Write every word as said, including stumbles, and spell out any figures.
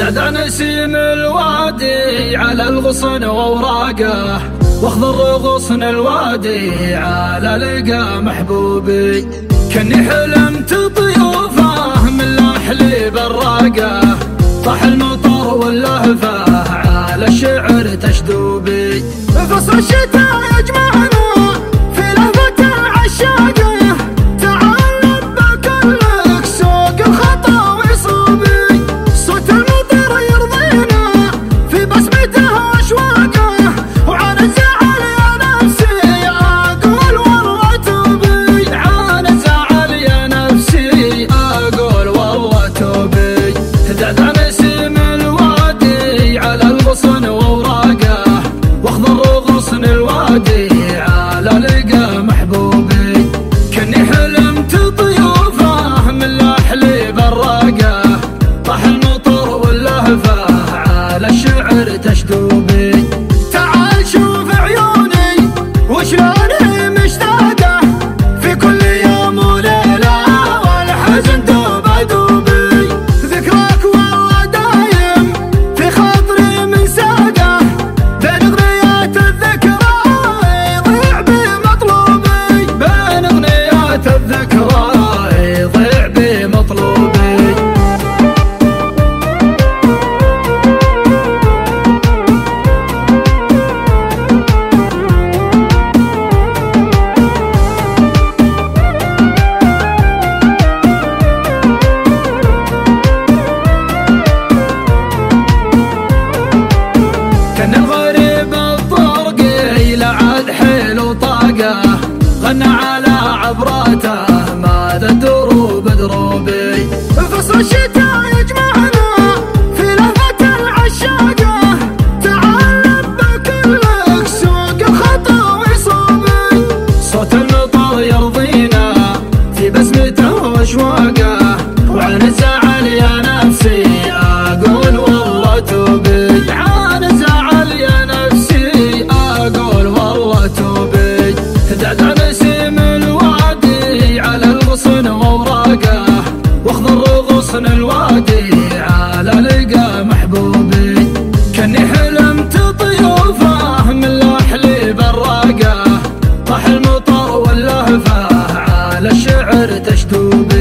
دعدع نسيم الوادي على الغصن ووراقه، واخضر غصن الوادي على لقى محبوبي. كني حلمت ضيوفه من لحلي براقه، طاح المطر واللهفه على الشعر تشدوبي. فصل الشتاء يجمعنا في لهفة العشاقه، تعال لبى كلك سوق الخطا ويصوبي. صوت المطر يرضينا في بسمته واشواقه، وعن الزعل يا نفسي اقول والله توبي. عن الزعل يا نفسي اقول والله توبي. دعدع نسيم الوادي على الغصن ووراقه، واخضر غصن الوادي على لقى محبوبي. كني حلمت ضيوفه من لحلي براقه، طاح المطر واللهفه على الشعر تشدوبي. تعال شوف عيوني وشلوني مشتاقه، في كل يوم وليله والحزن دوب دوبي. ذكراك والله دايم في خاطري من ساقه، بين اغنيات الذكرى يضيع بمطلوبي. بين اغنيات الذكرى يضيع بمطلوبي. كان الغريب الطرقي لعد حيل وطاقه، غنى على عبراته ماذا دروب دروبي. فصل الشتاء يجمعنا في لهفة العشاقه، تعال لبى كلك سوق الخطا ويصوبي. صوت المطر يرضينا في بسمته واشواقه، وعن الزعل يا نفسي اقول والله توبي. عن الزعل يا نفسي اقول والله توبي. دعدع نسيم الوادي على الغصن ووراقه، واخضر غصن الوادي على لقى محبوبي. كني حلمت ضيوفه من لحلي براقه، طاح المطر واللهفه على الشعر تشدوبي.